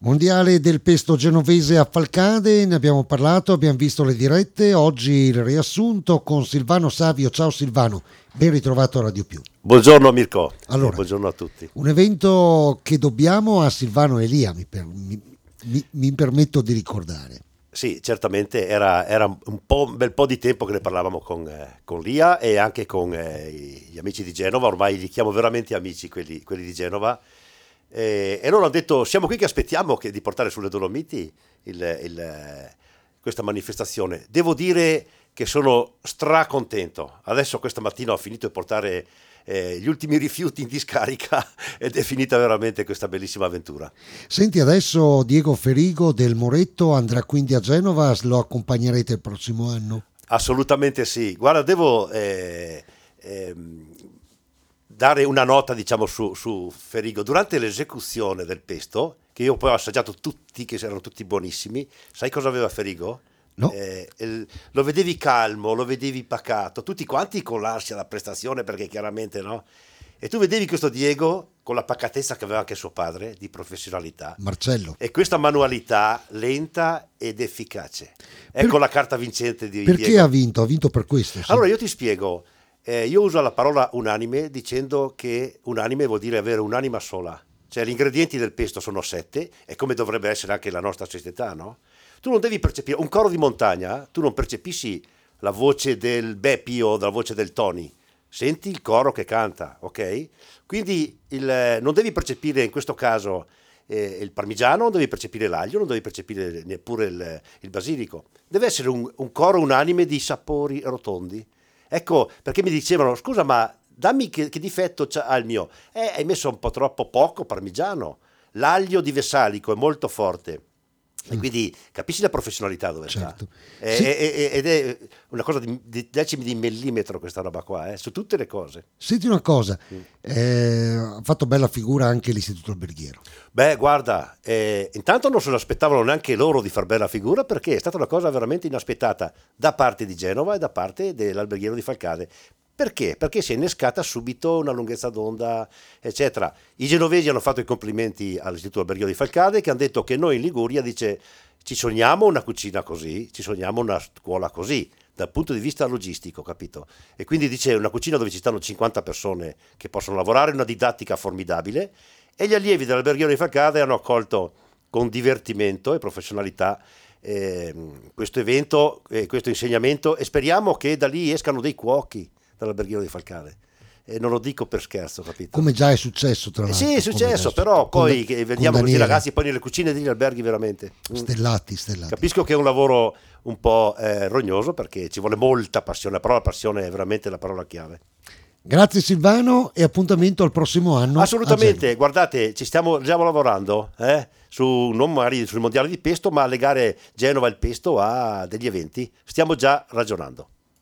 Mondiale del pesto genovese a Falcade, ne abbiamo parlato, abbiamo visto le dirette, oggi il riassunto con Silvano Savio. Ciao Silvano, ben ritrovato a Radio Più. Buongiorno Mirko, Allora, buongiorno a tutti. Un evento che dobbiamo a Silvano Elia, mi permetto di ricordare. Sì, certamente era un bel po' di tempo che ne parlavamo con Lia e anche con gli amici di Genova, ormai li chiamo veramente amici quelli di Genova. E loro hanno detto: siamo qui che aspettiamo di portare sulle Dolomiti questa manifestazione. Devo dire che sono stracontento. Adesso questa mattina ho finito di portare gli ultimi rifiuti in discarica ed è finita veramente questa bellissima avventura. Senti, adesso Diego Ferigo del Moretto andrà quindi a Genova, lo accompagnerete il prossimo anno? Assolutamente sì. Guarda, devo dare una nota, diciamo, su Ferigo. Durante l'esecuzione del pesto, che io poi ho assaggiato tutti, che erano tutti buonissimi, sai cosa aveva Ferigo? No. Lo vedevi calmo, lo vedevi pacato, tutti quanti con l'ansia da prestazione, perché chiaramente no. E tu vedevi questo Diego con la pacatezza che aveva anche suo padre, di professionalità. Marcello. E questa manualità lenta ed efficace. Ecco la carta vincente di Perché Diego. ha vinto? Ha vinto per questo? Sì. Allora io ti spiego. Io uso la parola unanime dicendo che unanime vuol dire avere un'anima sola. Cioè gli ingredienti del pesto sono 7, e come dovrebbe essere anche la nostra società, no? Tu non devi percepire, un coro di montagna, tu non percepisci la voce del Beppi o la voce del Tony, senti il coro che canta, ok? Quindi non devi percepire in questo caso il parmigiano, non devi percepire l'aglio, non devi percepire neppure il basilico. Deve essere un coro unanime di sapori rotondi. Ecco perché mi dicevano: scusa, ma dammi che difetto ha il mio. Hai messo un po' troppo poco parmigiano, l'aglio di Vessalico è molto forte. E quindi capisci la professionalità dove Certo. sta. Ed è una cosa di decimi di millimetro questa roba qua, su tutte le cose. Senti una cosa, ha fatto bella figura anche l'Istituto Alberghiero. Beh, guarda, intanto non se lo aspettavano neanche loro di far bella figura, perché è stata una cosa veramente inaspettata da parte di Genova e da parte dell'Alberghiero di Falcade. Perché? Perché si è innescata subito una lunghezza d'onda, eccetera. I genovesi hanno fatto i complimenti all'Istituto Alberghiero di Falcade, che hanno detto che noi in Liguria, dice, ci sogniamo una cucina così, ci sogniamo una scuola così, dal punto di vista logistico, capito? E quindi dice una cucina dove ci stanno 50 persone che possono lavorare, una didattica formidabile, e gli allievi dell'Alberghiero di Falcade hanno accolto con divertimento e professionalità questo evento, questo insegnamento, e speriamo che da lì escano dei cuochi dall'Alberghiero di Falcade. E non lo dico per scherzo, capito? Come già è successo, tra l'altro. Sì, è successo, però poi vediamo questi ragazzi poi nelle cucine degli alberghi veramente stellati. Capisco che è un lavoro un po' rognoso, perché ci vuole molta passione, però la passione è veramente la parola chiave. Grazie Silvano, e appuntamento al prossimo anno. Assolutamente, guardate, ci stiamo già lavorando non magari sul mondiale di pesto, ma a legare Genova il pesto a degli eventi. Stiamo già ragionando.